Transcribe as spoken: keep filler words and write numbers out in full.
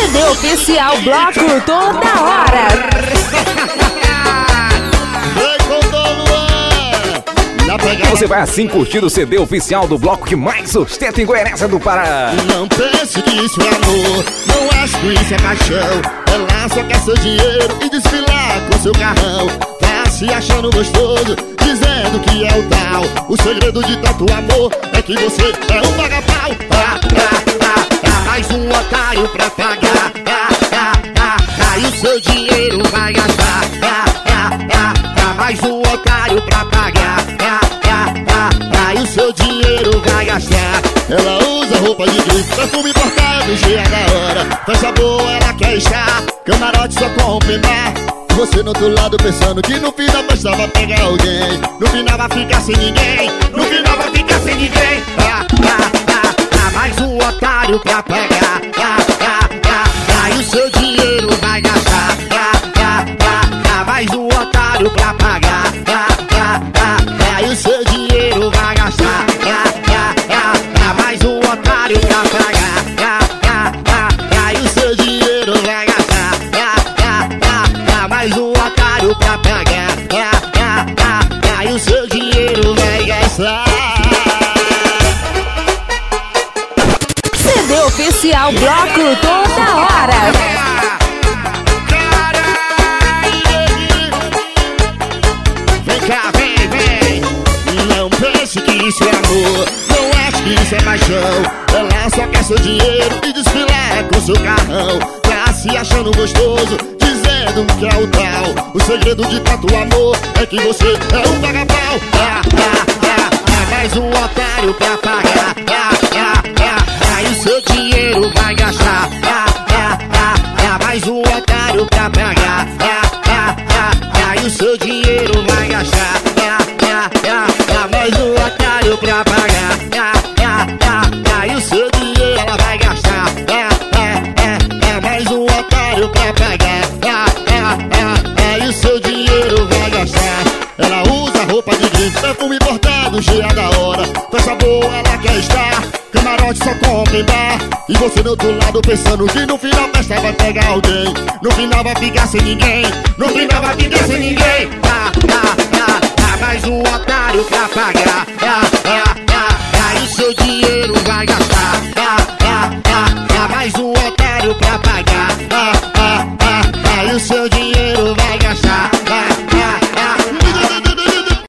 C D oficial Bloco toda hora. Você vai assim curtir o C D oficial do bloco que mais sustenta em Goiânia do Pará. Não pense que isso é amor, não acho que isso é paixão. Ela só quer seu dinheiro e desfilar com seu carrão. Tá se achando gostoso, dizendo que é o tal. O segredo de tanto amor é que você é um vagapau. Ah, ah, ah, ah, mais um otário pra pagar. Ah, ah, ah, ah, e o seu dinheiro vai gastar. Ah, ah, ah, ah, mais um otário pra pagar. Ah, ah, ah, ah, e o seu dinheiro vai gastar. Ela usa roupa de grife, perfume importado, cheia da hora. Festa boa, ela quer estar, camarote só com open bar. Você no outro lado pensando que no final da festa vai pegar alguém. No final vai ficar sem ninguém, no final vai ficar sem ninguém. Ah, ah, ah, ah, mais um otário pra pagar. Ah, ah, ah, ah, e o seu dinheiro vai gastar. Ah, ah, ah, ah, mais um otário pra pagar. Ah, ah, ah, ah, e o seu dinheiro vai gastar. Ah, ah, ah, ah, mais um otário pra pagar. Ah, ah, ah, ah, e o seu dinheiro vai gastar. Ah, ah, ah, ah, mais um otário pra pagar. Ah, ah, ah, ah, e o seu dinheiro vai gastar. C D oficial Bloco toda hora. Que isso é amor, não acho que isso é paixão. Ela só quer seu dinheiro e desfilar com seu carrão. Tá se achando gostoso, dizendo que é o tal. O segredo de tanto amor é que você é um vagabau. Ah, ah, ah, ah, mais um otário pra pagar. Ah, ah, ah, ah, e o seu dinheiro vai gastar. Ah, ah, ah, ah, mais um otário pra pagar. Ah, ah, ah, ah, e o seu dinheiro vai gastar. Ah, ah, ah, ah, mais um otário pra pagar. Ah, ah, ah, ah, e o seu dinheiro ela vai gastar. Ah, ah, ah, ah, mais um otário pra pagar. Ah, ah, ah, ah, e o seu dinheiro vai gastar. Ela usa roupa de grife, perfume importado, cheia da hora. Festa boa, ela quer estar, camarote só com open bar. E você do outro lado pensando que no final da festa vai pegar alguém. No final vai ficar sem ninguém, no final vai ficar sem ninguém. Ah, ah, ah, ah, mais um otário pra pagar. Ah, ah, ah, ah, e o seu dinheiro vai gastar. Ah, ah, ah, ah, mais um otário pra